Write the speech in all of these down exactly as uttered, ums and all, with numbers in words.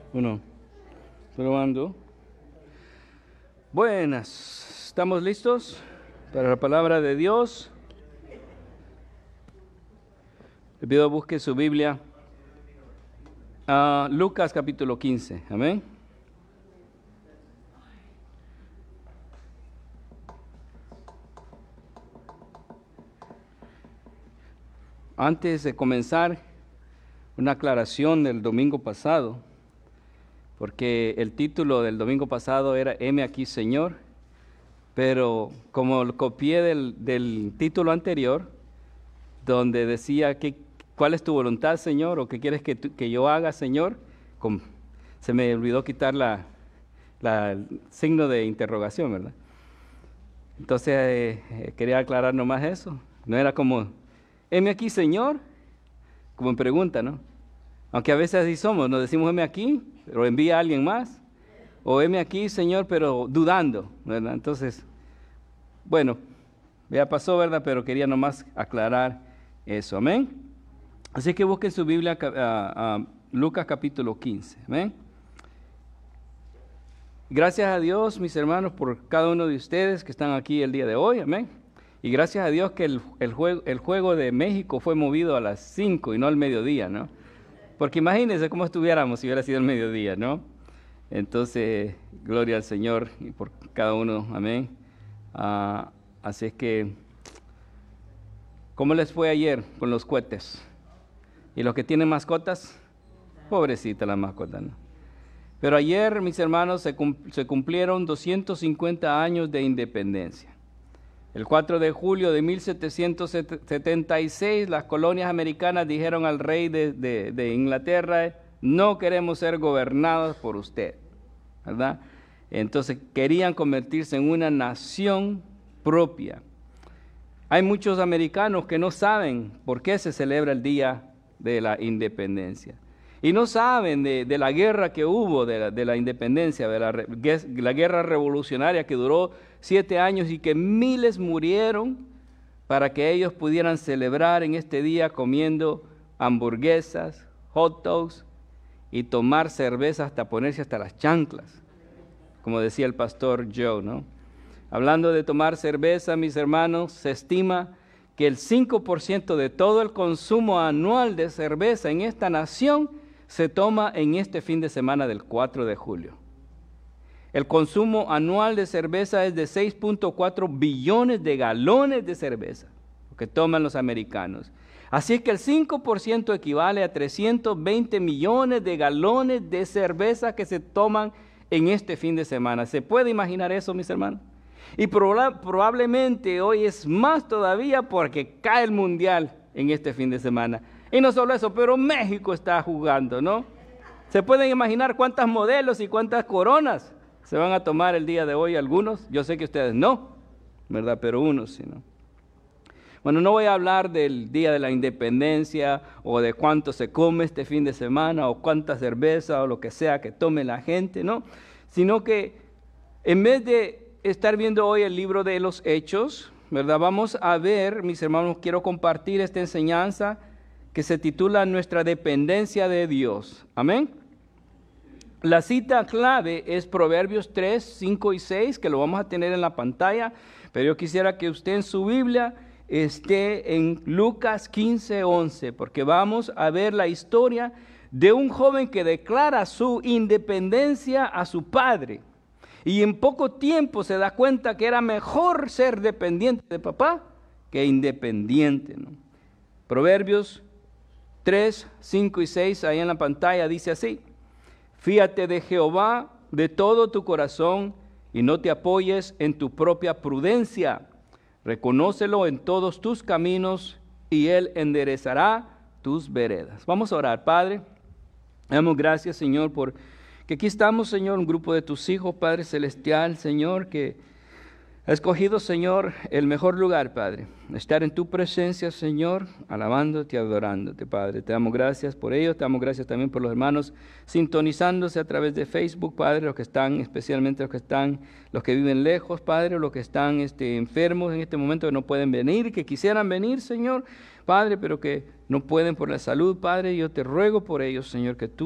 Uno. Probando. Buenas. ¿Estamos listos para la palabra de Dios? Le pido busque su Biblia. Uh, Lucas capítulo quince. Amén. Antes de comenzar, una aclaración del domingo pasado, porque el título del domingo pasado era Heme aquí, Señor, pero como lo copié del, del título anterior, donde decía que, ¿cuál es tu voluntad, Señor? ¿O qué quieres que, tu, que yo haga, Señor? Con, se me olvidó quitar la, la el signo de interrogación, ¿verdad? Entonces eh, eh, quería aclarar nomás eso. No era como, heme aquí, Señor, como en pregunta, ¿no? Aunque a veces así somos, nos decimos heme aquí, pero envía a alguien más. O heme aquí, Señor, pero dudando, ¿verdad? Entonces, bueno, ya pasó, ¿verdad? Pero quería nomás aclarar eso, amén. Así que busquen su Biblia, a, a Lucas capítulo quince, amén. Gracias a Dios, mis hermanos, por cada uno de ustedes que están aquí el día de hoy, amén. Y gracias a Dios que el, el, juego, el juego de México fue movido a las cinco y no al mediodía, ¿no? Porque imagínense cómo estuviéramos si hubiera sido el mediodía, ¿no? Entonces, gloria al Señor y por cada uno, amén. Uh, así es que, ¿cómo les fue ayer con los cohetes? ¿Y los que tienen mascotas? Pobrecita la mascota, ¿no? Pero ayer, mis hermanos, se, cum- se cumplieron doscientos cincuenta años de independencia. El cuatro de julio de mil setecientos setenta y seis, las colonias americanas dijeron al rey de, de, de Inglaterra, no queremos ser gobernados por usted, ¿verdad? Entonces querían convertirse en una nación propia. Hay muchos americanos que no saben por qué se celebra el Día de la Independencia. Y no saben de, de la guerra que hubo de la, de la independencia, de la, la guerra revolucionaria que duró siete años y que miles murieron para que ellos pudieran celebrar en este día comiendo hamburguesas, hot dogs y tomar cerveza hasta ponerse hasta las chanclas, como decía el pastor Joe, ¿no? Hablando de tomar cerveza, mis hermanos, se estima que el cinco por ciento de todo el consumo anual de cerveza en esta nación se toma en este fin de semana del cuatro de julio. El consumo anual de cerveza es de seis punto cuatro billones de galones de cerveza, lo que toman los americanos. Así es que el cinco por ciento equivale a trescientos veinte millones de galones de cerveza que se toman en este fin de semana. ¿Se puede imaginar eso, mis hermanos? Y proba- probablemente hoy es más todavía porque cae el mundial en este fin de semana. Y no solo eso, pero México está jugando, ¿no? ¿Se pueden imaginar cuántas modelos y cuántas coronas se van a tomar el día de hoy algunos? Yo sé que ustedes no, ¿verdad? Pero unos sí, ¿no? Bueno, no voy a hablar del Día de la Independencia o de cuánto se come este fin de semana o cuánta cerveza o lo que sea que tome la gente, ¿no? Sino que en vez de estar viendo hoy el libro de los Hechos, ¿verdad? Vamos a ver, mis hermanos, quiero compartir esta enseñanza que se titula Nuestra dependencia de Dios. Amén. La cita clave es Proverbios tres, cinco y seis, que lo vamos a tener en la pantalla, pero yo quisiera que usted en su Biblia esté en Lucas quince, once, porque vamos a ver la historia de un joven que declara su independencia a su padre. Y en poco tiempo se da cuenta que era mejor ser dependiente de papá que independiente, ¿no? Proverbios tres, cinco y seis, ahí en la pantalla, dice así: Fíate de Jehová de todo tu corazón y no te apoyes en tu propia prudencia. Reconócelo en todos tus caminos y Él enderezará tus veredas. Vamos a orar. Padre, damos gracias, Señor, por que aquí estamos, Señor, un grupo de tus hijos, Padre Celestial, Señor, que ha escogido, Señor, el mejor lugar, Padre, estar en tu presencia, Señor, alabándote y adorándote, Padre. Te damos gracias por ello, te damos gracias también por los hermanos sintonizándose a través de Facebook, Padre, los que están, especialmente los que están, los que viven lejos, Padre, los que están este, enfermos en este momento, que no pueden venir, que quisieran venir, Señor, Padre, pero que no pueden por la salud, Padre. Yo te ruego por ellos, Señor, que tú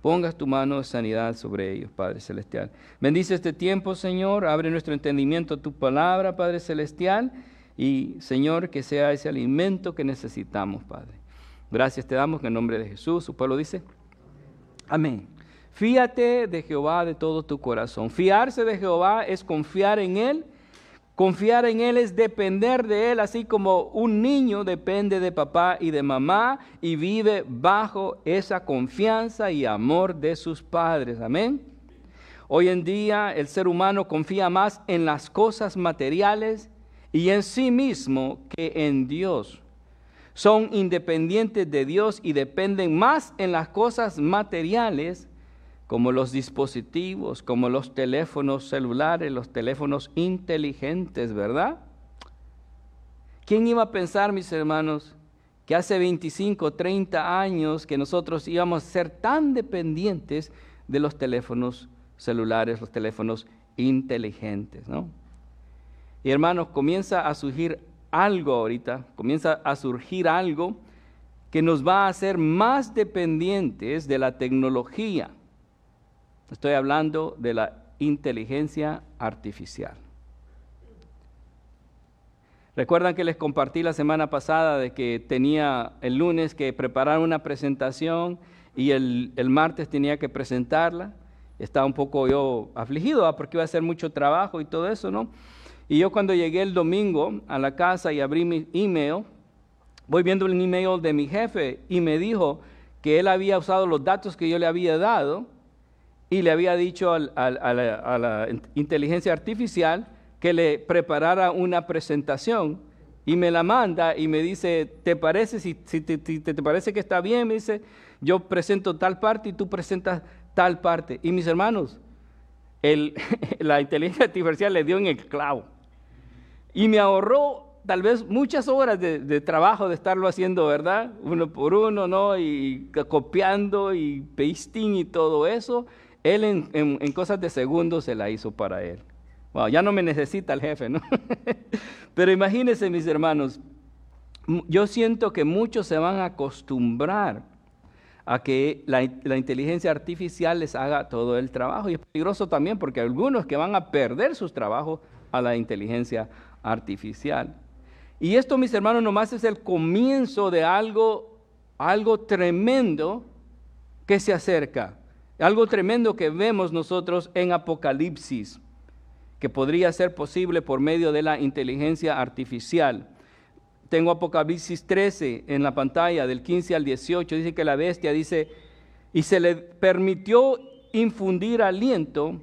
pongas tu mano de sanidad sobre ellos, Padre Celestial. Bendice este tiempo, Señor, abre nuestro entendimiento a tu palabra, Padre Celestial, y, Señor, que sea ese alimento que necesitamos, Padre. Gracias te damos en el nombre de Jesús. Su pueblo dice, amén. Fíate de Jehová de todo tu corazón. Fiarse de Jehová es confiar en Él. Confiar en Él es depender de Él, así como un niño depende de papá y de mamá y vive bajo esa confianza y amor de sus padres. Amén. Hoy en día el ser humano confía más en las cosas materiales y en sí mismo que en Dios. Son independientes de Dios y dependen más en las cosas materiales, como los dispositivos, como los teléfonos celulares, los teléfonos inteligentes, ¿verdad? ¿Quién iba a pensar, mis hermanos, que hace veinticinco, treinta años que nosotros íbamos a ser tan dependientes de los teléfonos celulares, los teléfonos inteligentes, ¿no? Y hermanos, comienza a surgir algo ahorita, comienza a surgir algo que nos va a hacer más dependientes de la tecnología. Estoy hablando de la inteligencia artificial. ¿Recuerdan que les compartí la semana pasada de que tenía el lunes que preparar una presentación y el, el martes tenía que presentarla? Estaba un poco yo afligido, ¿ah? Porque iba a hacer mucho trabajo y todo eso, ¿no? Y yo cuando llegué el domingo a la casa y abrí mi email, voy viendo el email de mi jefe y me dijo que él había usado los datos que yo le había dado y le había dicho al, al, a, la, a la inteligencia artificial que le preparara una presentación y me la manda y me dice, ¿te parece, si, si, te, si te, te parece que está bien? Me dice, yo presento tal parte y tú presentas tal parte. Y mis hermanos, el, la inteligencia artificial le dio en el clavo y me ahorró tal vez muchas horas de, de trabajo de estarlo haciendo, ¿verdad? Uno por uno, ¿no? Y, y copiando y pasting y todo eso. Él en, en, en cosas de segundos se la hizo para él. Wow, ya no me necesita el jefe, ¿no? Pero imagínense, mis hermanos, yo siento que muchos se van a acostumbrar a que la, la inteligencia artificial les haga todo el trabajo. Y es peligroso también porque hay algunos que van a perder sus trabajos a la inteligencia artificial. Y esto, mis hermanos, nomás es el comienzo de algo, algo tremendo que se acerca. Algo tremendo que vemos nosotros en Apocalipsis, que podría ser posible por medio de la inteligencia artificial. Tengo Apocalipsis trece en la pantalla, del quince al dieciocho, dice que la bestia dice, y se le permitió infundir aliento.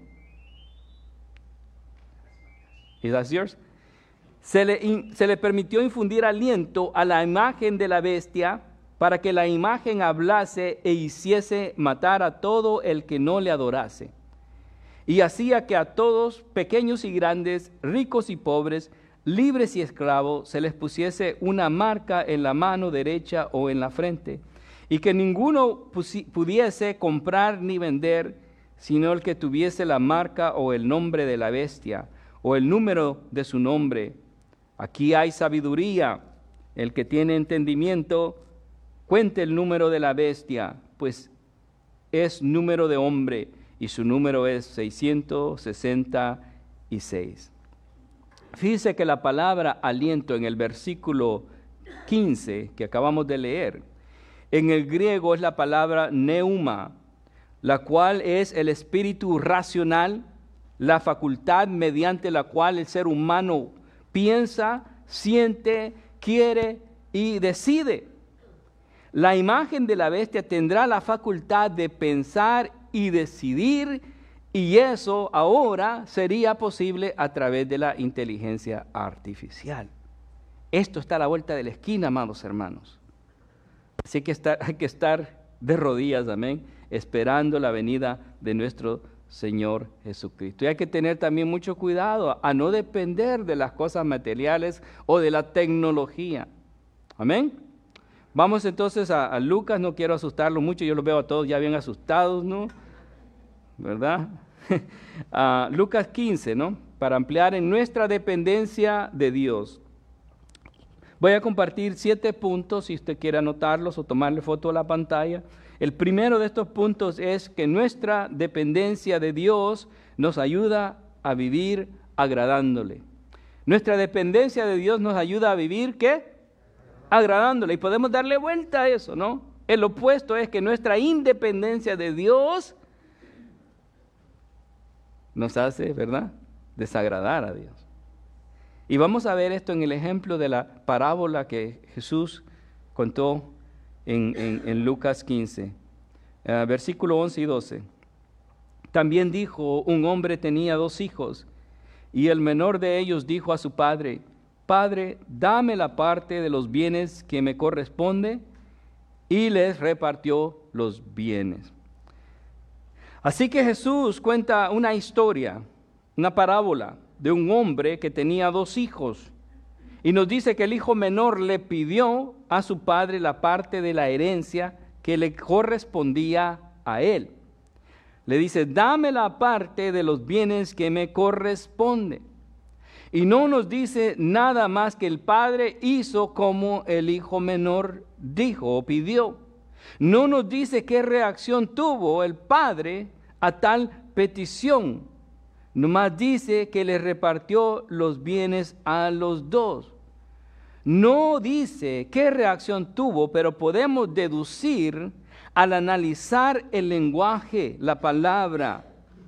¿Is that yours? Se le, in, se le permitió infundir aliento a la imagen de la bestia, para que la imagen hablase e hiciese matar a todo el que no le adorase. Y hacía que a todos, pequeños y grandes, ricos y pobres, libres y esclavos, se les pusiese una marca en la mano derecha o en la frente, y que ninguno pudiese comprar ni vender, sino el que tuviese la marca o el nombre de la bestia, o el número de su nombre. Aquí hay sabiduría. El que tiene entendimiento, cuente el número de la bestia, pues es número de hombre, y su número es seiscientos sesenta y seis. Fíjese que la palabra aliento en el versículo quince que acabamos de leer, en el griego es la palabra neuma, la cual es el espíritu racional, la facultad mediante la cual el ser humano piensa, siente, quiere y decide. La imagen de la bestia tendrá la facultad de pensar y decidir, y eso ahora sería posible a través de la inteligencia artificial. Esto está a la vuelta de la esquina, amados hermanos. Así que estar, hay que estar de rodillas, amén, esperando la venida de nuestro Señor Jesucristo. Y hay que tener también mucho cuidado a no depender de las cosas materiales o de la tecnología. Amén. Vamos entonces a, a Lucas, no quiero asustarlos mucho, yo los veo a todos ya bien asustados, ¿no? ¿Verdad? uh, Lucas quince, ¿no? Para ampliar en nuestra dependencia de Dios. Voy a compartir siete puntos, si usted quiere anotarlos o tomarle foto a la pantalla. El primero de estos puntos es que nuestra dependencia de Dios nos ayuda a vivir agradándole. Nuestra dependencia de Dios nos ayuda a vivir, ¿qué? Agradándole. Y podemos darle vuelta a eso, ¿no? El opuesto es que nuestra independencia de Dios nos hace, ¿verdad?, desagradar a Dios. Y vamos a ver esto en el ejemplo de la parábola que Jesús contó en, en, en Lucas quince, uh, versículo once y doce. También dijo, un hombre tenía dos hijos, y el menor de ellos dijo a su padre, Padre, dame la parte de los bienes que me corresponde, y les repartió los bienes. Así que Jesús cuenta una historia, una parábola de un hombre que tenía dos hijos, y nos dice que el hijo menor le pidió a su padre la parte de la herencia que le correspondía a él. Le dice, dame la parte de los bienes que me corresponde. Y no nos dice nada más que el padre hizo como el hijo menor dijo o pidió. No nos dice qué reacción tuvo el padre a tal petición. Nomás dice que le repartió los bienes a los dos. No dice qué reacción tuvo, pero podemos deducir al analizar el lenguaje, la palabra.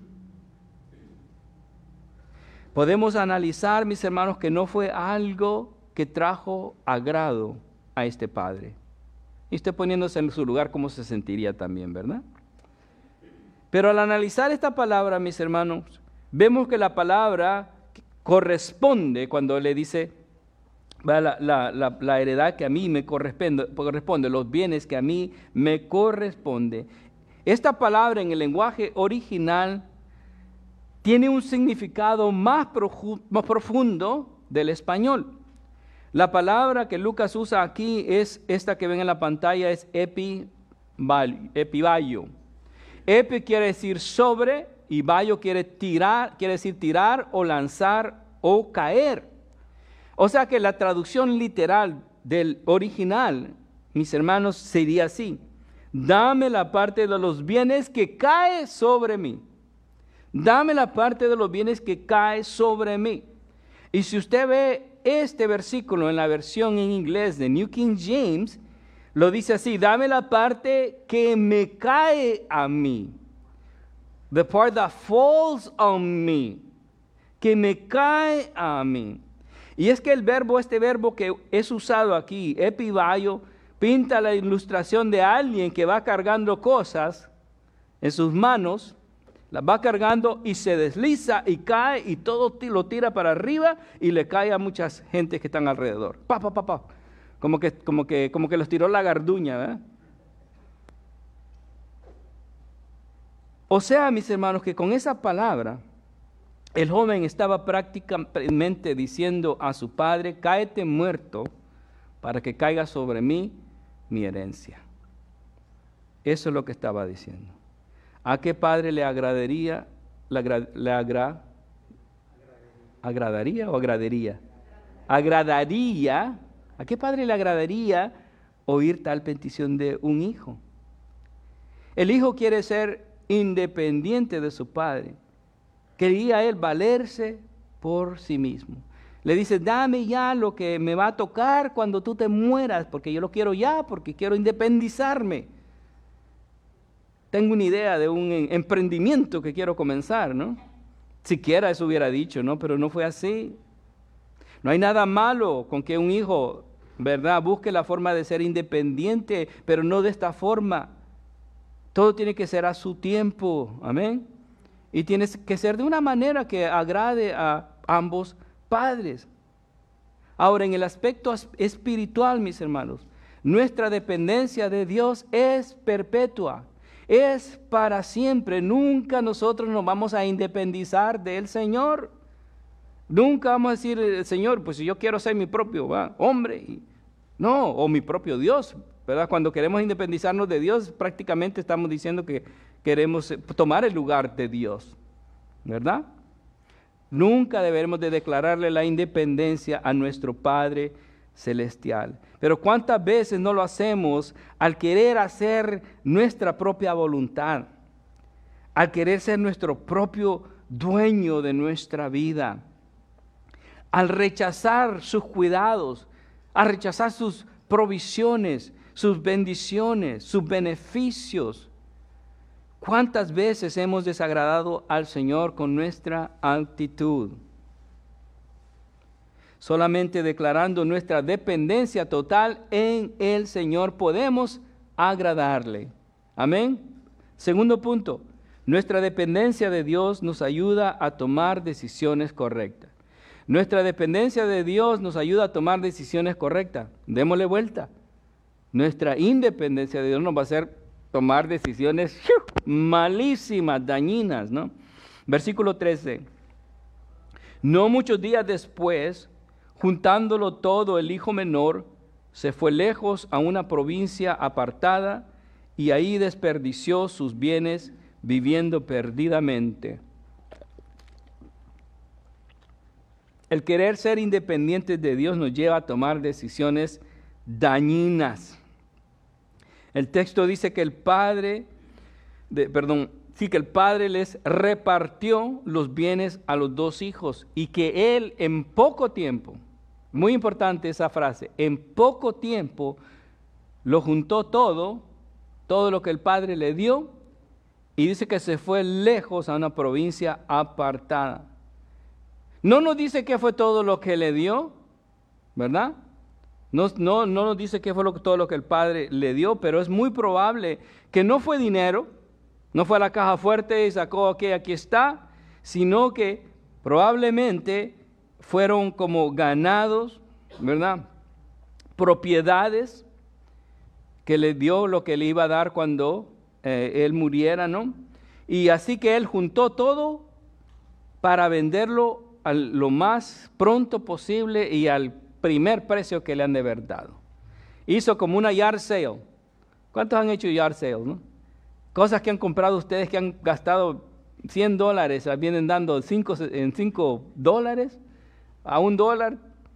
Podemos analizar, mis hermanos, que no fue algo que trajo agrado a este padre. Y usted poniéndose en su lugar, ¿cómo se sentiría también, verdad? Pero al analizar esta palabra, mis hermanos, vemos que la palabra corresponde cuando le dice la, la, la, la heredad que a mí me corresponde, corresponde, los bienes que a mí me corresponde. Esta palabra en el lenguaje original tiene un significado más, profu- más profundo del español. La palabra que Lucas usa aquí es esta que ven en la pantalla, es epibayo. Epi quiere decir sobre y bayo quiere tirar, quiere decir tirar o lanzar o caer. O sea que la traducción literal del original, mis hermanos, sería así: dame la parte de los bienes que cae sobre mí. Dame la parte de los bienes que cae sobre mí. Y si usted ve este versículo en la versión en inglés de New King James, lo dice así: dame la parte que me cae a mí. The part that falls on me. Que me cae a mí. Y es que el verbo, este verbo que es usado aquí, epibayo, pinta la ilustración de alguien que va cargando cosas en sus manos, las va cargando y se desliza y cae y todo lo tira para arriba y le cae a muchas gentes que están alrededor. Pa, pa, pa, pa. Como que, como que, como que los tiró la garduña, ¿verdad? O sea, mis hermanos, que con esa palabra, el joven estaba prácticamente diciendo a su padre, cáete muerto para que caiga sobre mí mi herencia. Eso es lo que estaba diciendo. ¿A qué padre le agradaría, le, agra, le agra, agradaría o agradaría? Agradaría, ¿a qué padre le agradaría oír tal petición de un hijo? El hijo quiere ser independiente de su padre. Quería él valerse por sí mismo. Le dice, dame ya lo que me va a tocar cuando tú te mueras, porque yo lo quiero ya, porque quiero independizarme. Tengo una idea de un emprendimiento que quiero comenzar, ¿no? Siquiera eso hubiera dicho, ¿no? Pero no fue así. No hay nada malo con que un hijo, ¿verdad?, busque la forma de ser independiente, pero no de esta forma. Todo tiene que ser a su tiempo, amén. Y tiene que ser de una manera que agrade a ambos padres. Ahora, en el aspecto espiritual, mis hermanos, nuestra dependencia de Dios es perpetua, es para siempre. Nunca nosotros nos vamos a independizar del Señor. Nunca vamos a decir, Señor, pues si yo quiero ser mi propio ¿va? hombre, no, o mi propio Dios, ¿verdad? Cuando queremos independizarnos de Dios, prácticamente estamos diciendo que queremos tomar el lugar de Dios, ¿verdad? Nunca deberemos de declararle la independencia a nuestro Padre celestial. Pero ¿cuántas veces no lo hacemos al querer hacer nuestra propia voluntad? Al querer ser nuestro propio dueño de nuestra vida. Al rechazar sus cuidados, al rechazar sus provisiones, sus bendiciones, sus beneficios. ¿Cuántas veces hemos desagradado al Señor con nuestra actitud? Solamente declarando nuestra dependencia total en el Señor podemos agradarle. Amén. Segundo punto, nuestra dependencia de Dios nos ayuda a tomar decisiones correctas. Nuestra dependencia de Dios nos ayuda a tomar decisiones correctas. Démosle vuelta. Nuestra independencia de Dios nos va a hacer tomar decisiones malísimas, dañinas, ¿no? Versículo trece. No muchos días después, juntándolo todo, el hijo menor se fue lejos a una provincia apartada y ahí desperdició sus bienes viviendo perdidamente. El querer ser independientes de Dios nos lleva a tomar decisiones dañinas. El texto dice que el padre, de, perdón, sí que el padre les repartió los bienes a los dos hijos y que él en poco tiempo, muy importante esa frase, en poco tiempo lo juntó todo, todo lo que el padre le dio, y dice que se fue lejos a una provincia apartada. No nos dice qué fue todo lo que le dio, ¿verdad? No, no, no nos dice qué fue lo, todo lo que el padre le dio, pero es muy probable que no fue dinero, no fue a la caja fuerte y sacó, ok, aquí está, sino que probablemente fueron como ganados, ¿verdad? Propiedades que le dio lo que le iba a dar cuando eh, él muriera, ¿no? Y así que él juntó todo para venderlo a lo más pronto posible y al primer precio que le han de haber dado. Hizo como una yard sale. ¿Cuántos han hecho yard sales, no? Cosas que han comprado ustedes que han gastado cien dólares, las vienen dando cinco, en cinco dólares, a un dólar,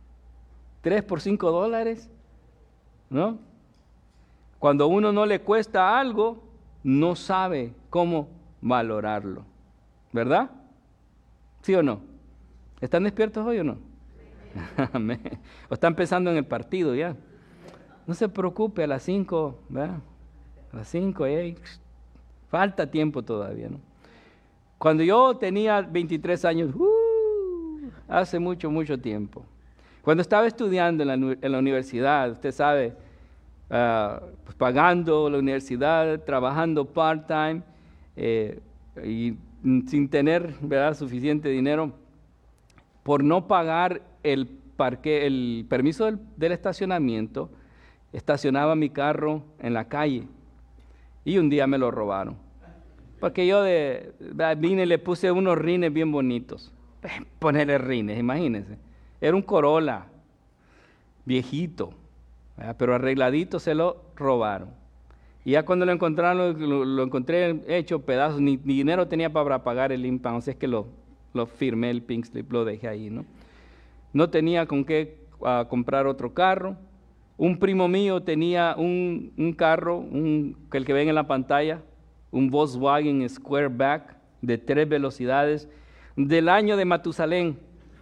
tres por cinco dólares, ¿no? Cuando a uno no le cuesta algo, no sabe cómo valorarlo, ¿verdad? ¿Sí o no? ¿Están despiertos hoy o no? Amén. ¿O están pensando en el partido ya? No se preocupe, a las cinco, ¿verdad? A las cinco, eh, falta tiempo todavía, ¿no? Cuando yo tenía veintitrés años, uh, hace mucho, mucho tiempo, cuando estaba estudiando en la, en la universidad, usted sabe, uh, pues pagando la universidad, trabajando part-time, eh, y sin tener, ¿verdad?, suficiente dinero, por no pagar el, parque, el permiso del, del estacionamiento, estacionaba mi carro en la calle y un día me lo robaron. Porque yo de, vine y le puse unos rines bien bonitos. Ponerle rines, imagínense. Era un Corolla, viejito, ¿verdad? Pero arregladito se lo robaron. Y ya cuando lo encontraron, lo, lo encontré hecho pedazos, ni, ni dinero tenía para pagar el impound, así es que lo, lo firmé, el pink slip, lo dejé ahí, ¿no? No tenía con qué uh, comprar otro carro. Un primo mío tenía un, un carro, un, el que ven en la pantalla, un Volkswagen Squareback de tres velocidades, del año de Matusalén,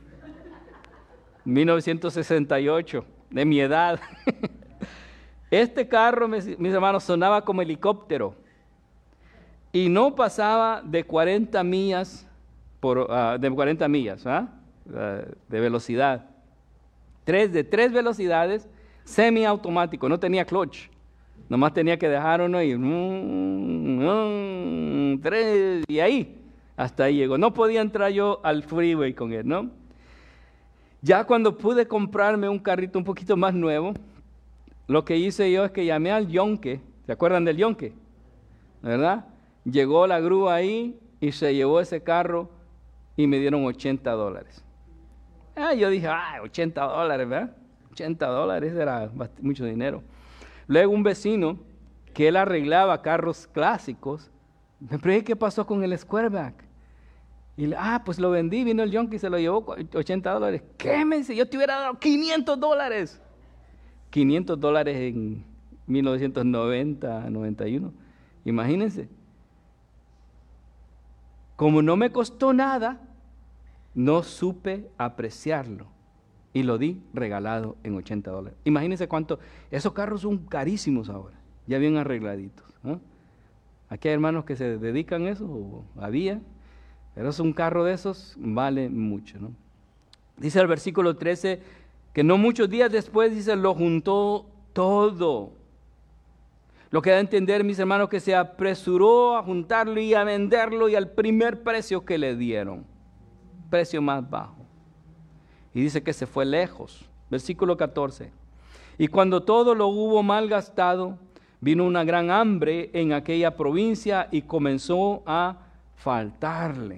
mil novecientos sesenta y ocho, de mi edad. Este carro, mis, mis hermanos, sonaba como helicóptero y no pasaba de cuarenta millas, por, uh, de cuarenta millas, ¿ah? Uh, de velocidad. Tres, de tres velocidades, semiautomático, no tenía clutch. Nomás tenía que dejar uno y, mm, mm, tres, y ahí, hasta ahí llegó. No podía entrar yo al freeway con él, ¿no? Ya cuando pude comprarme un carrito un poquito más nuevo, lo que hice yo es que llamé al yonque. ¿Se acuerdan del yonque? ¿Verdad? Llegó la grúa ahí y se llevó ese carro y me dieron ochenta dólares. Ah, yo dije, ah, ochenta dólares, ¿verdad? ochenta dólares era mucho dinero. Luego un vecino que él arreglaba carros clásicos, me pregunté qué pasó con el Squareback. Y le, ah, pues lo vendí, vino el yonque y se lo llevó ochenta dólares. ¿Qué me dice? Yo te hubiera dado quinientos dólares. quinientos dólares en mil novecientos noventa, noventa y uno. Imagínense. Como no me costó nada, no supe apreciarlo y lo di regalado en ochenta dólares. Imagínense cuánto, esos carros son carísimos ahora, ya bien arregladitos, ¿no? Aquí hay hermanos que se dedican a eso, o había, pero es un carro de esos, vale mucho, ¿no? Dice el versículo trece, que no muchos días después, dice, lo juntó todo. Lo que da a entender, mis hermanos, que se apresuró a juntarlo y a venderlo y al primer precio que le dieron, precio más bajo. Y dice que se fue lejos. Versículo catorce. Y cuando todo lo hubo malgastado, vino una gran hambre en aquella provincia y comenzó a faltarle.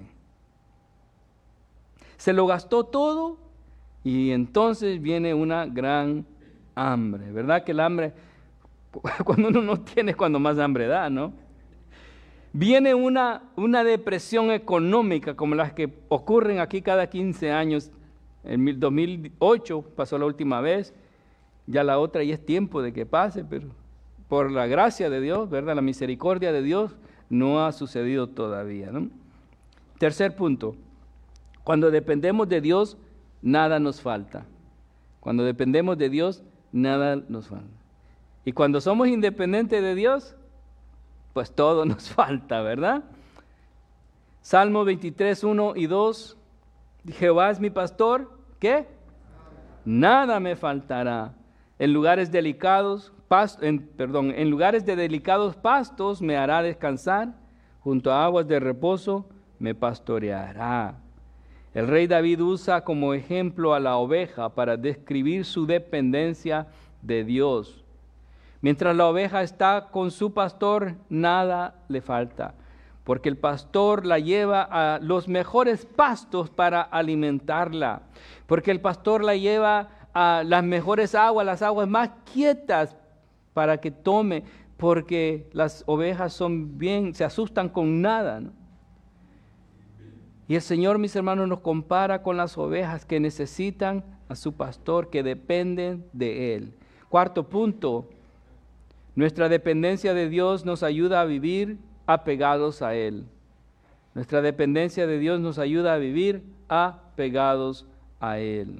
Se lo gastó todo y entonces viene una gran hambre. ¿Verdad que el hambre, cuando uno no tiene, es cuando más hambre da, ¿no? Viene una, una depresión económica como las que ocurren aquí cada quince años. En dos mil ocho pasó la última vez, ya la otra ya es tiempo de que pase, pero por la gracia de Dios, ¿verdad? La misericordia de Dios no ha sucedido todavía, ¿no? Tercer punto, cuando dependemos de Dios, nada nos falta. Cuando dependemos de Dios, nada nos falta. Y cuando somos independientes de Dios, pues todo nos falta, ¿verdad? Salmo veintitrés, uno y dos, Jehová es mi pastor, ¿qué? Nada me faltará. En lugares delicados, past, en, perdón, en lugares de delicados pastos me hará descansar, junto a aguas de reposo me pastoreará. El rey David usa como ejemplo a la oveja para describir su dependencia de Dios. Mientras la oveja está con su pastor, nada le falta, porque el pastor la lleva a los mejores pastos para alimentarla, porque el pastor la lleva a las mejores aguas, las aguas más quietas para que tome, porque las ovejas son bien, se asustan con nada, ¿no? Y el Señor, mis hermanos, nos compara con las ovejas que necesitan a su pastor, que dependen de Él. Cuarto punto, nuestra dependencia de Dios nos ayuda a vivir apegados a Él. Nuestra dependencia de Dios nos ayuda a vivir apegados a Él.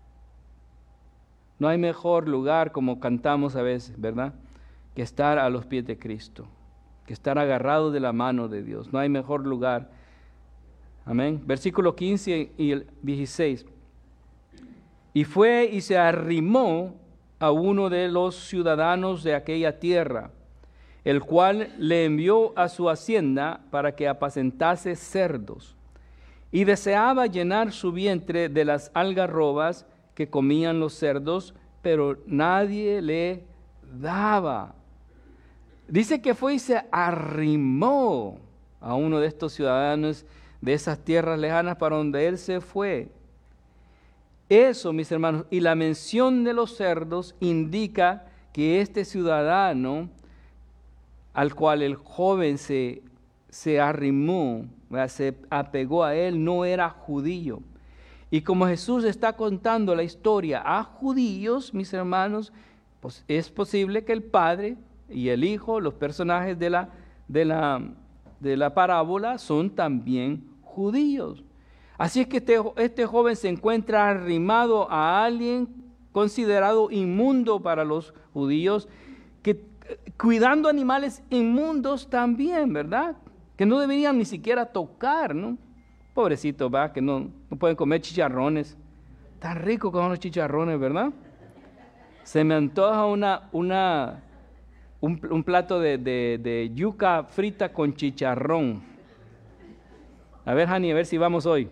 No hay mejor lugar, como cantamos a veces, ¿verdad?, que estar a los pies de Cristo, que estar agarrado de la mano de Dios. No hay mejor lugar. Amén. Versículo quince y el dieciséis. Y fue y se arrimó a uno de los ciudadanos de aquella tierra, el cual le envió a su hacienda para que apacentase cerdos, y deseaba llenar su vientre de las algarrobas que comían los cerdos, pero nadie le daba. Dice que fue y se arrimó a uno de estos ciudadanos de esas tierras lejanas para donde él se fue. Eso, mis hermanos, y la mención de los cerdos indica que este ciudadano al cual el joven se, se arrimó, se apegó a él, no era judío. Y como Jesús está contando la historia a judíos, mis hermanos, pues es posible que el Padre y el Hijo, los personajes de la, de la, de la parábola, son también judíos. Así es que este, este joven se encuentra arrimado a alguien considerado inmundo para los judíos, que cuidando animales inmundos también, ¿verdad? Que no deberían ni siquiera tocar, ¿no? Pobrecitos, va, que no, no pueden comer chicharrones. Tan rico con los chicharrones, ¿verdad? Se me antoja una, una, un, un plato de, de, de yuca frita con chicharrón. A ver, Hani, a ver si vamos hoy.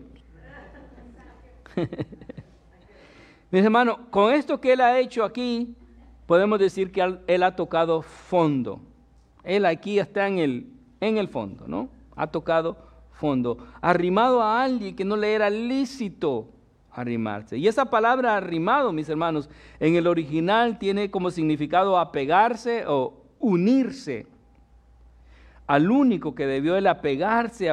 Mis hermanos, con esto que él ha hecho aquí, podemos decir que él, él ha tocado fondo. Él aquí está en el, en el fondo, ¿no? Ha tocado fondo. Arrimado a alguien que no le era lícito arrimarse. Y esa palabra arrimado, mis hermanos, en el original tiene como significado apegarse o unirse. Al único que debió él apegarse, a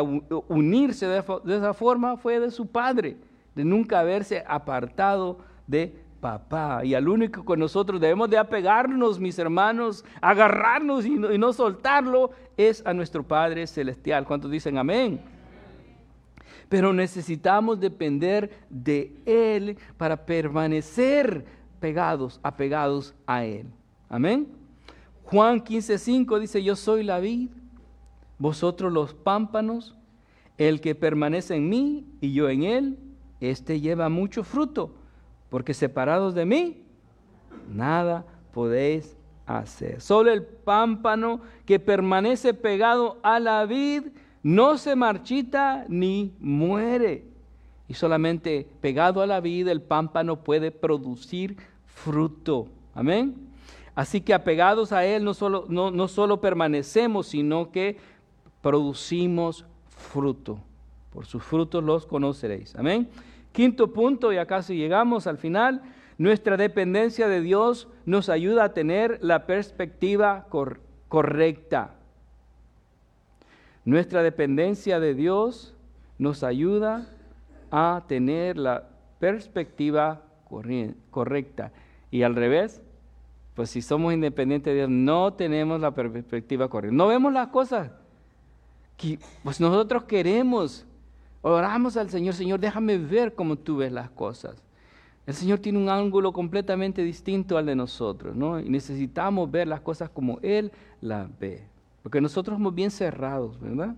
unirse de, de esa forma fue de su padre, de nunca haberse apartado de papá. Y al único que nosotros debemos de apegarnos, mis hermanos, agarrarnos y no, y no soltarlo, es a nuestro Padre Celestial. ¿Cuántos dicen amén? Pero necesitamos depender de Él para permanecer pegados, apegados a Él. Amén. Juan quince cinco dice, yo soy la vid, vosotros los pámpanos, el que permanece en mí y yo en él, éste lleva mucho fruto, porque separados de mí, nada podéis hacer. Solo el pámpano que permanece pegado a la vid no se marchita ni muere. Y solamente pegado a la vid el pámpano puede producir fruto. Amén. Así que apegados a Él no solo, no, no solo permanecemos, sino que producimos fruto. Por sus frutos los conoceréis. Amén. Quinto punto, ya casi llegamos al final. Nuestra dependencia de Dios nos ayuda a tener la perspectiva cor- correcta. Nuestra dependencia de Dios nos ayuda a tener la perspectiva corri- correcta. Y al revés, pues si somos independientes de Dios, no tenemos la perspectiva correcta. No vemos las cosas que pues nosotros queremos. Oramos al Señor, Señor, déjame ver cómo tú ves las cosas. El Señor tiene un ángulo completamente distinto al de nosotros, ¿no? Y necesitamos ver las cosas como Él las ve. Porque nosotros somos bien cerrados, ¿verdad?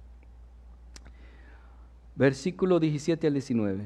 Versículo diecisiete al diecinueve.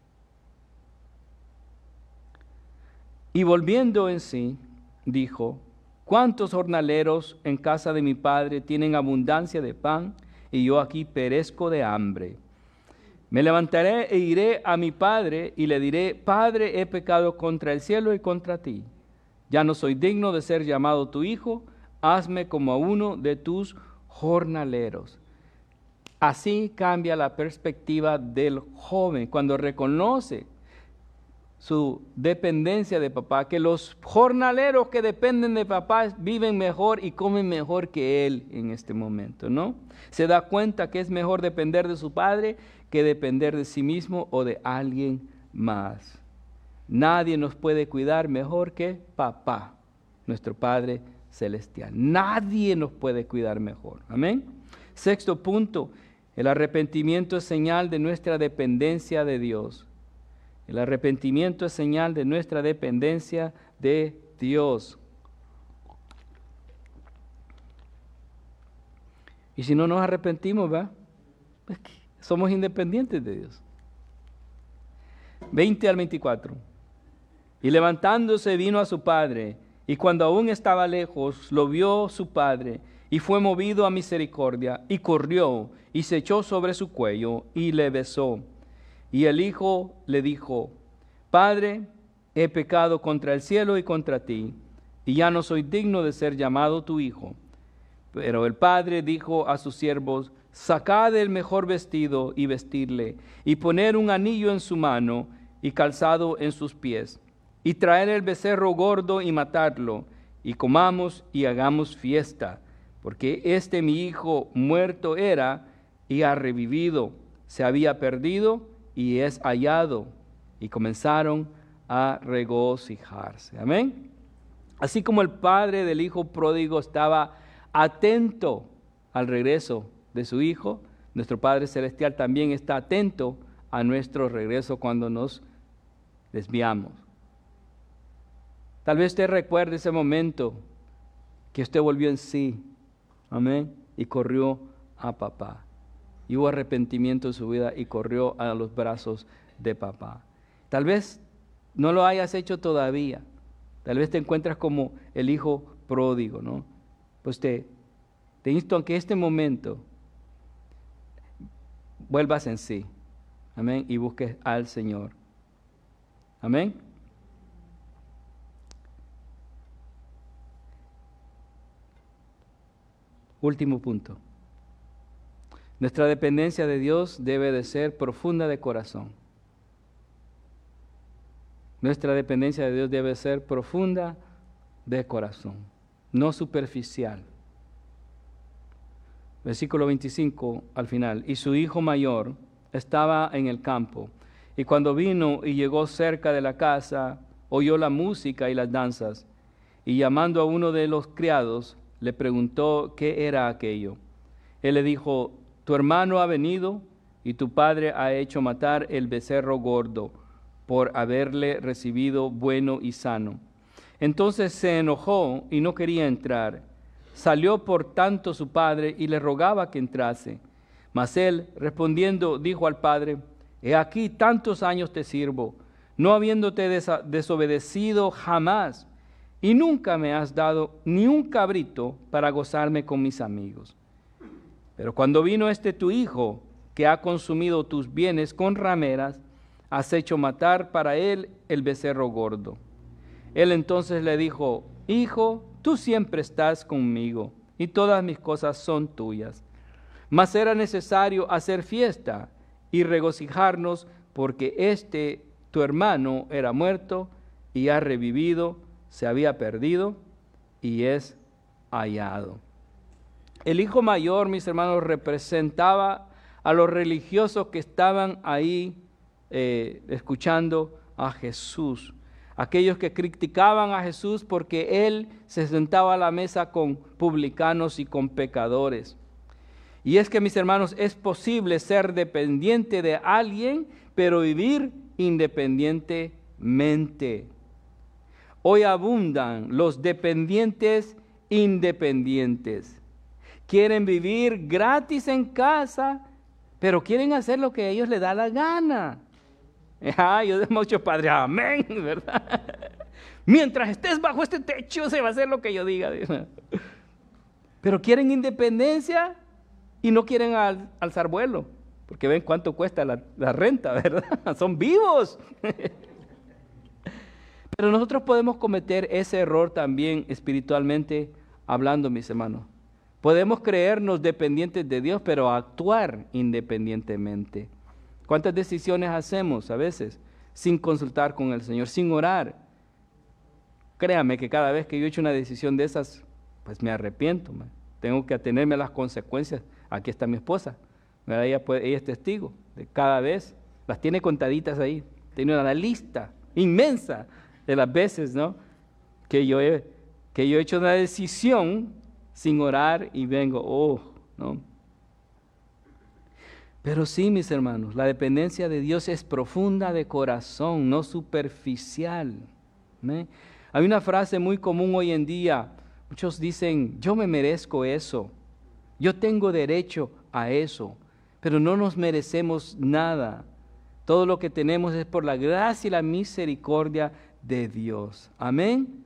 Y volviendo en sí, dijo, ¿cuántos jornaleros en casa de mi padre tienen abundancia de pan y yo aquí perezco de hambre? Me levantaré e iré a mi padre y le diré, Padre, he pecado contra el cielo y contra ti. Ya no soy digno de ser llamado tu hijo, hazme como a uno de tus jornaleros. Así cambia la perspectiva del joven cuando reconoce su dependencia de papá, que los jornaleros que dependen de papá viven mejor y comen mejor que él en este momento, ¿no? Se da cuenta que es mejor depender de su padre que depender de sí mismo o de alguien más. Nadie nos puede cuidar mejor que papá, nuestro Padre Celestial. Nadie nos puede cuidar mejor. Amén. Sexto punto, el arrepentimiento es señal de nuestra dependencia de Dios. El arrepentimiento es señal de nuestra dependencia de Dios. Y si no nos arrepentimos, ¿va? Pues somos independientes de Dios. veinte al veinticuatro. Y levantándose vino a su padre, y cuando aún estaba lejos, lo vio su padre, y fue movido a misericordia, y corrió, y se echó sobre su cuello, y le besó. Y el hijo le dijo, Padre, he pecado contra el cielo y contra ti, y ya no soy digno de ser llamado tu hijo. Pero el padre dijo a sus siervos, sacad el mejor vestido y vestirle, y poner un anillo en su mano y calzado en sus pies, y traer el becerro gordo y matarlo, y comamos y hagamos fiesta, porque este mi hijo muerto era y ha revivido, se había perdido y es hallado. Y comenzaron a regocijarse. Amén. Así como el padre del hijo pródigo estaba atento al regreso de su hijo, nuestro Padre Celestial también está atento a nuestro regreso cuando nos desviamos. Tal vez usted recuerde ese momento que usted volvió en sí, amén, y corrió a papá. Y hubo arrepentimiento en su vida y corrió a los brazos de papá. Tal vez no lo hayas hecho todavía. Tal vez te encuentras como el hijo pródigo, ¿no? Pues te, te insto a que este momento vuelvas en sí. Amén. Y busques al Señor. Amén. Último punto. Nuestra dependencia de Dios debe de ser profunda de corazón. Nuestra dependencia de Dios debe ser profunda de corazón, no superficial. Versículo veinticinco al final. Y su hijo mayor estaba en el campo, y cuando vino y llegó cerca de la casa, oyó la música y las danzas, y llamando a uno de los criados, le preguntó qué era aquello. Él le dijo: tu hermano ha venido, y tu padre ha hecho matar el becerro gordo, por haberle recibido bueno y sano. Entonces se enojó y no quería entrar. Salió por tanto su padre y le rogaba que entrase. Mas él, respondiendo, dijo al padre: he aquí tantos años te sirvo, no habiéndote desa- desobedecido jamás, y nunca me has dado ni un cabrito para gozarme con mis amigos. Pero cuando vino este tu hijo, que ha consumido tus bienes con rameras, has hecho matar para él el becerro gordo. Él entonces le dijo: hijo, tú siempre estás conmigo, y todas mis cosas son tuyas. Mas era necesario hacer fiesta y regocijarnos, porque este tu hermano era muerto y ha revivido, se había perdido y es hallado. El hijo mayor, mis hermanos, representaba a los religiosos que estaban ahí eh, escuchando a Jesús. Aquellos que criticaban a Jesús porque Él se sentaba a la mesa con publicanos y con pecadores. Y es que, mis hermanos, es posible ser dependiente de alguien, pero vivir independientemente. Hoy abundan los dependientes independientes. Quieren vivir gratis en casa, pero quieren hacer lo que a ellos les da la gana. Ah, yo de muchos padres, amén, ¿verdad? Mientras estés bajo este techo se va a hacer lo que yo diga. Pero quieren independencia y no quieren al, alzar vuelo, porque ven cuánto cuesta la, la renta, ¿verdad? Son vivos. Pero nosotros podemos cometer ese error también espiritualmente hablando, mis hermanos. Podemos creernos dependientes de Dios, pero actuar independientemente. ¿Cuántas decisiones hacemos a veces sin consultar con el Señor, sin orar? Créame que cada vez que yo he hecho una decisión de esas, pues me arrepiento, man. Tengo que atenerme a las consecuencias. Aquí está mi esposa, ¿verdad? Ella, puede, ella es testigo de cada vez, las tiene contaditas ahí, tiene una lista inmensa de las veces, ¿no? que, yo he, que yo he hecho una decisión sin orar y vengo, oh, ¿no? Pero sí, mis hermanos, la dependencia de Dios es profunda de corazón, no superficial. ¿eh? Hay una frase muy común hoy en día, muchos dicen: yo me merezco eso, yo tengo derecho a eso, pero no nos merecemos nada. Todo lo que tenemos es por la gracia y la misericordia de Dios. Amén.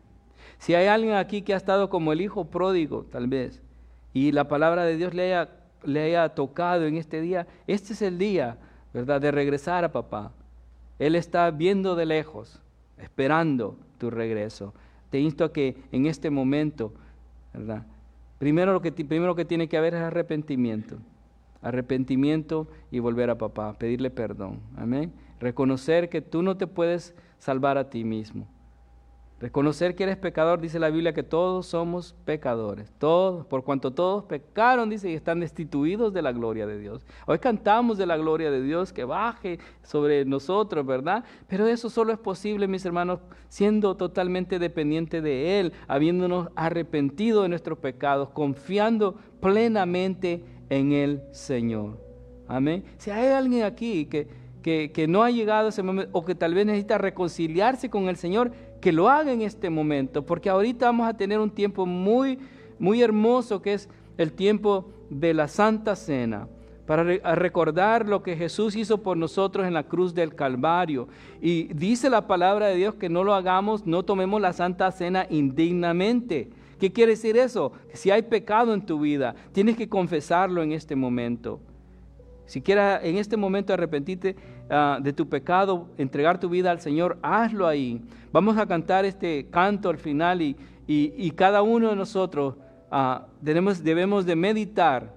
Si hay alguien aquí que ha estado como el hijo pródigo, tal vez, y la palabra de Dios le haya le haya tocado en este día, este es el día, ¿verdad?, de regresar a papá. Él está viendo de lejos, esperando tu regreso. Te insto a que en este momento, ¿verdad?, primero lo que, primero que tiene que haber es arrepentimiento. Arrepentimiento y volver a papá, pedirle perdón. Amén. Reconocer que tú no te puedes salvar a ti mismo. Reconocer que eres pecador, dice la Biblia que todos somos pecadores, todos, por cuanto todos pecaron, dice, y están destituidos de la gloria de Dios. Hoy cantamos de la gloria de Dios que baje sobre nosotros, ¿verdad? Pero eso solo es posible, mis hermanos, siendo totalmente dependiente de Él, habiéndonos arrepentido de nuestros pecados, confiando plenamente en el Señor. Amén. Si hay alguien aquí que, que, que no ha llegado a ese momento, o que tal vez necesita reconciliarse con el Señor, que lo haga en este momento, porque ahorita vamos a tener un tiempo muy, muy hermoso, que es el tiempo de la Santa Cena, para re- recordar lo que Jesús hizo por nosotros en la cruz del Calvario. Y dice la palabra de Dios que no lo hagamos, no tomemos la Santa Cena indignamente. ¿Qué quiere decir eso? Que si hay pecado en tu vida, tienes que confesarlo en este momento. Si quieres en este momento arrepentirte uh, de tu pecado, entregar tu vida al Señor, hazlo ahí. Vamos a cantar este canto al final y, y, y cada uno de nosotros uh, debemos, debemos de meditar,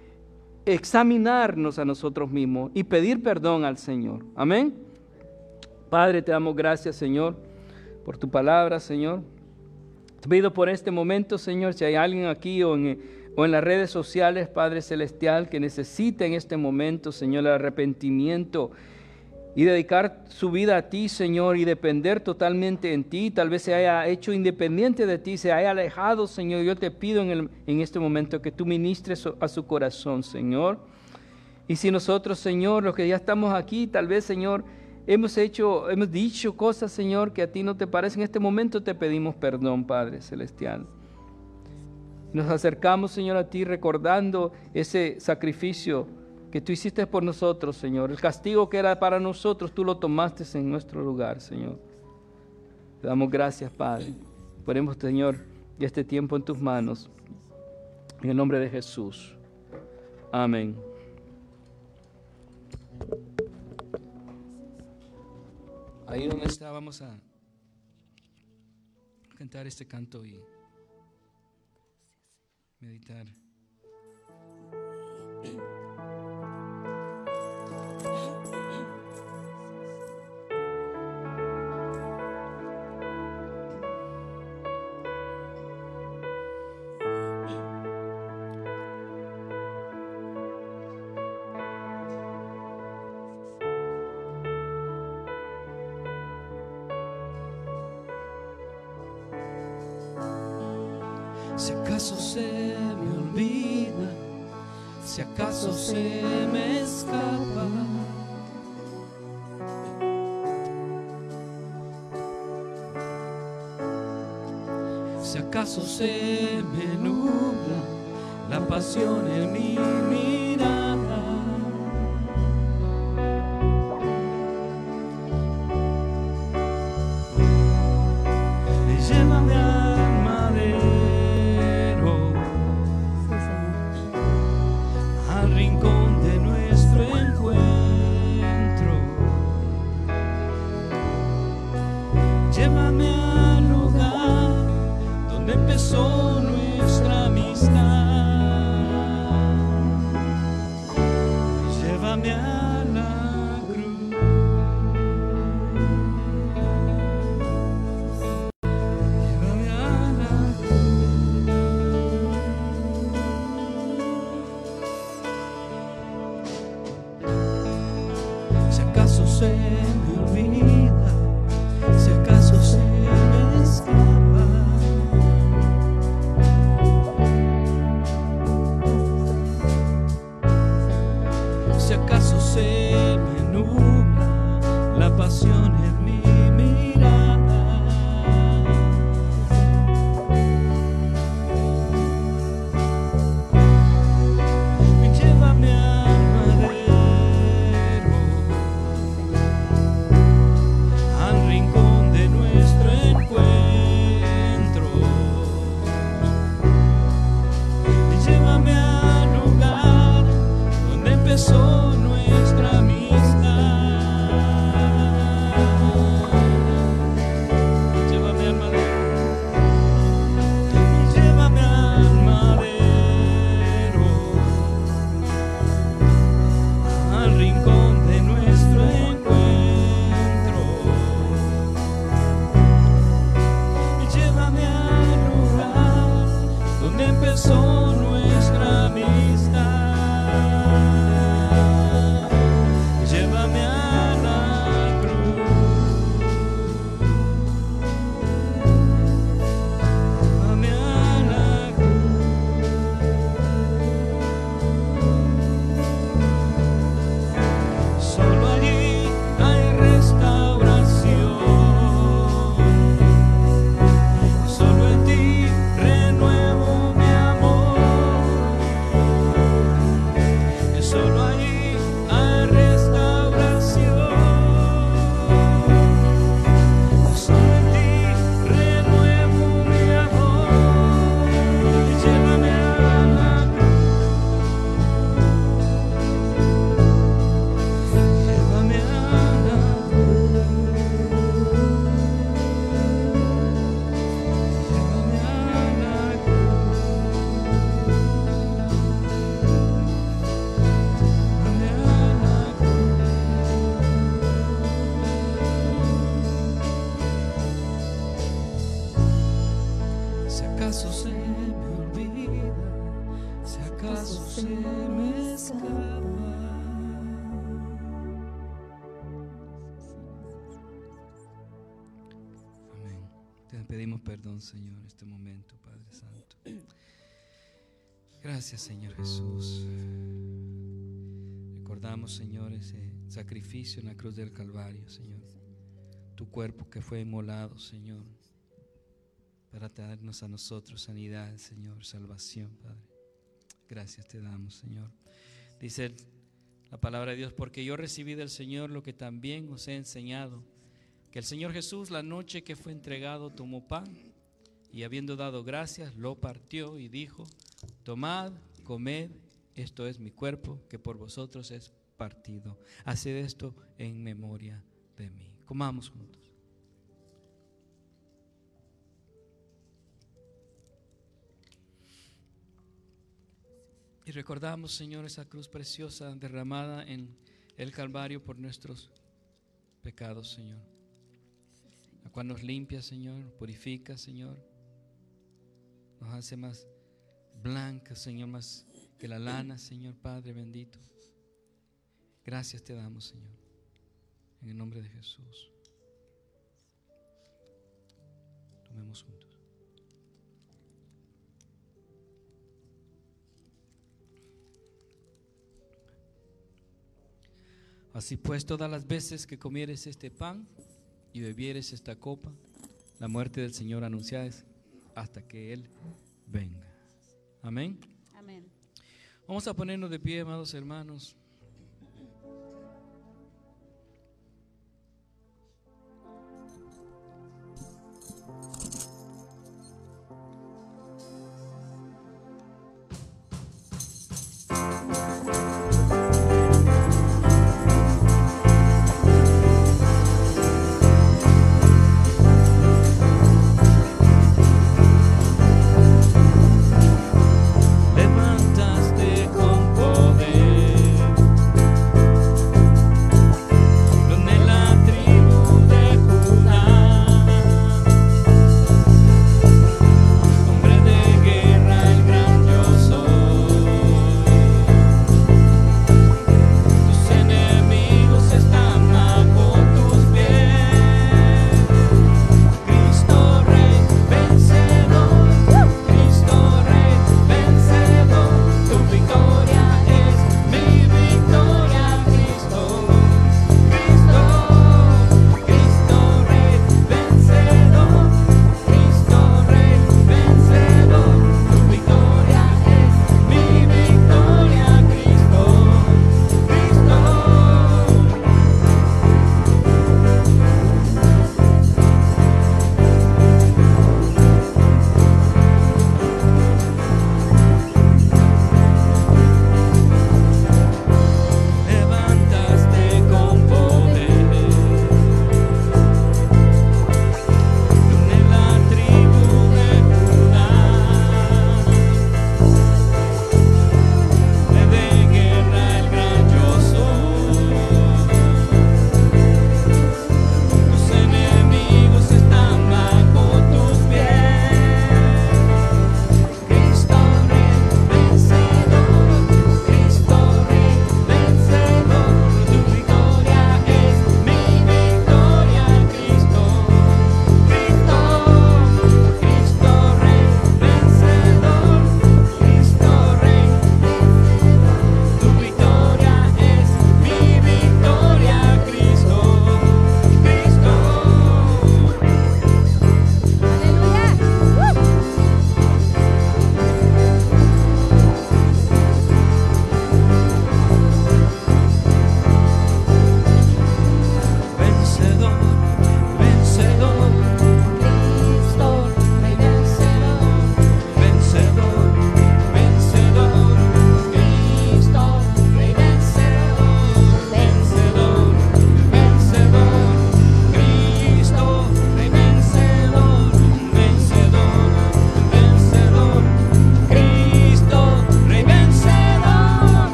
examinarnos a nosotros mismos y pedir perdón al Señor. Amén. Padre, te damos gracias, Señor, por tu palabra, Señor. Te pido por este momento, Señor, si hay alguien aquí o en o en las redes sociales, Padre Celestial, que necesita en este momento, Señor, el arrepentimiento y dedicar su vida a ti, Señor, y depender totalmente en ti. Tal vez se haya hecho independiente de ti, se haya alejado, Señor. Yo te pido en, el, en este momento que tú ministres a su corazón, Señor. Y si nosotros, Señor, los que ya estamos aquí, tal vez, Señor, hemos hecho, hemos dicho cosas, Señor, que a ti no te parecen, en este momento te pedimos perdón, Padre Celestial. Nos acercamos, Señor, a ti recordando ese sacrificio que tú hiciste por nosotros, Señor. El castigo que era para nosotros, tú lo tomaste en nuestro lugar, Señor. Te damos gracias, Padre. Ponemos, Señor, este tiempo en tus manos. En el nombre de Jesús. Amén. Ahí donde está, vamos a cantar este canto y meditar. Si acaso se me olvida, si acaso se me escapa, si acaso se me nubla la pasión en mi mirada, llévame al madero, al rincón de nuestro encuentro. Llévame al lugar donde empezó nuestra amistad. Llévame a la cruz. Llévame a la cruz. Si acaso se me olvida, si acaso se me escapa, si acaso se me nubla la pasión en mi mirada, llévame al madero, al rincón de nuestro encuentro. Llévame al lugar donde empezó nuestra amistad. Llévame al madero, llévame al madero, al rincón de nuestro encuentro. Llévame al lugar donde empezó nuestra amistad. Llévame a la cruz. Llévame a la cruz. Solo allí hay restauración. Solo en ti renuevo mi amor. Solo allí hay restauración. Solo en ti renuevo mi amor. Llévame a la cruz. Llévame a la cruz. Llévame a la cruz. Si acaso se me olvida, si acaso se me escapa, Pedimos perdón, Señor, en este momento, Padre Santo. Gracias, Señor Jesús. Recordamos, Señor, ese sacrificio en la cruz del Calvario, Señor. Tu cuerpo que fue inmolado, Señor, para darnos a nosotros sanidad, Señor, salvación, Padre. Gracias te damos, Señor. Dice la palabra de Dios: porque yo recibí del Señor lo que también os he enseñado, que el Señor Jesús, la noche que fue entregado, tomó pan y, habiendo dado gracias, lo partió y dijo: tomad, comed, esto es mi cuerpo que por vosotros es partido. Haced esto en memoria de mí. Comamos juntos. Y recordamos, Señor, esa cruz preciosa derramada en el Calvario por nuestros pecados, Señor. La cual nos limpia, Señor, nos purifica, Señor. Nos hace más blanca, Señor, más que la lana, Señor Padre bendito. Gracias te damos, Señor, en el nombre de Jesús. Tomemos juntos. Así pues, todas las veces que comieres este pan y bebieres esta copa, la muerte del Señor anunciáis hasta que Él venga. Amén. Amén. Vamos a ponernos de pie, amados hermanos. Levantaste con poder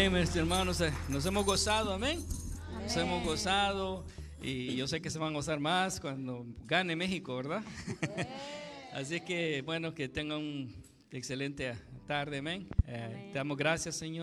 Amén, mis hermanos. Nos hemos gozado, amén. Amén. Nos hemos gozado y yo sé que se van a gozar más cuando gane México, ¿verdad? Así que, bueno, que tengan una excelente tarde, amén. Eh, te damos gracias, Señor.